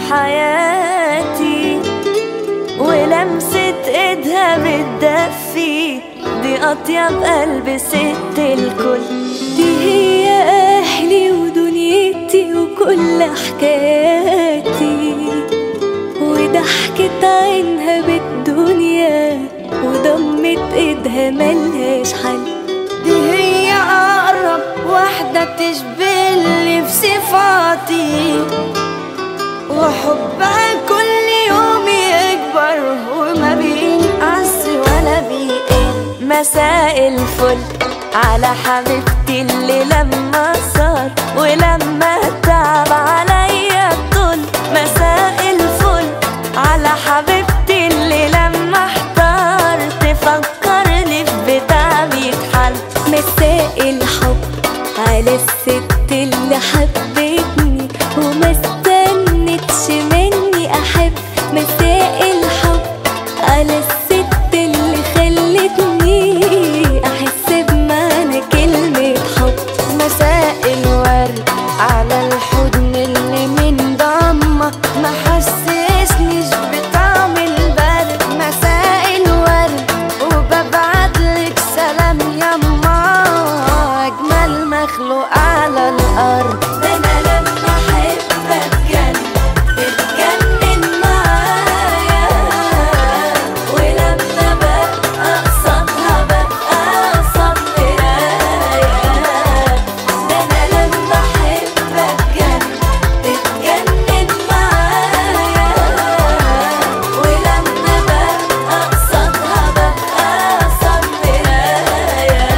حياتي، ولمسة ايدها بتدفي، دي أطيب قلب ست الكل. دي هي أهلي ودنيتي وكل حكاياتي، وضحكة عينها بالدنيا وضمت ايدها ملهاش حل. دي هي أقرب واحدة تشبهلي في صفاتي، وحبها كل يوم يكبر وما بينقص ولا بيقل. مساء الفل على حبيبتي اللي لما صار ولما تعب عليا الطول. مساء الفل على حبيبتي اللي لما احتار تفكرني في بتعبي اتحل. مساء الحب على الست اللي حبتني وما استنتش مني احب. مساء الحب على الست اللي خلتني احس بمعنى كلمة حب. مساء الورد على الحضن اللي من ضمك ما حسسنيش بطعم البرد. مساء الورد وببعتلك سلام يما، اجمل مخلوق على الارض. ده انا لما احبك بتجنن معايا، ولما ببقى قصادها ببقى قصاد مرايا. ده انا لما احبك بتجنن معايا، ولما ببقى قصادها ببقى قصاد مرايا.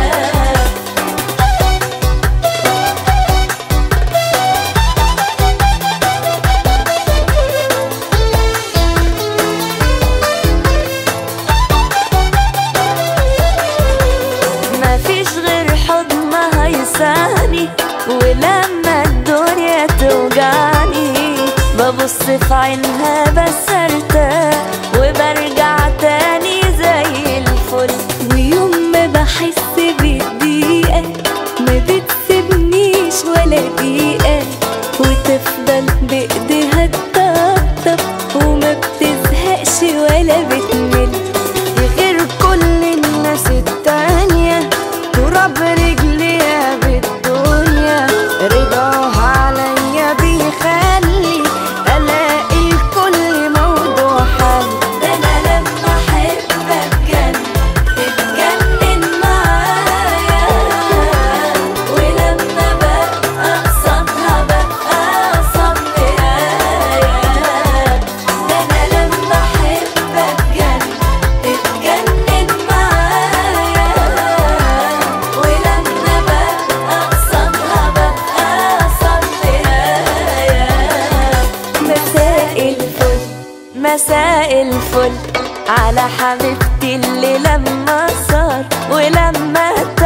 مفيش غير حضنها يسعني، ولما الدنيا توجعني ببص في عينها بس ارتاح وبرجع تاني زي الفل. ويوم ما بحس بالضيقة ما بتسيبنيش ولا دقيقة، وتفضل بإيديها تطبطب وما بتزهقش ولا بتمل. غير كل الناس التانية تراب رجليها بالدنيا، رضاها عليا بيخلي الاقي لكل موضوع حل. ده انا لما احبك بتجنن معايا، ولما ببقى قصادها ببقى قصاد مرايا. ده انا لما احبك بتجنن معايا، ولما ببقى قصادها ببقى قصاد مرايا. مساء الفل مساء الفل على حبيبتي اللي لما صار ولما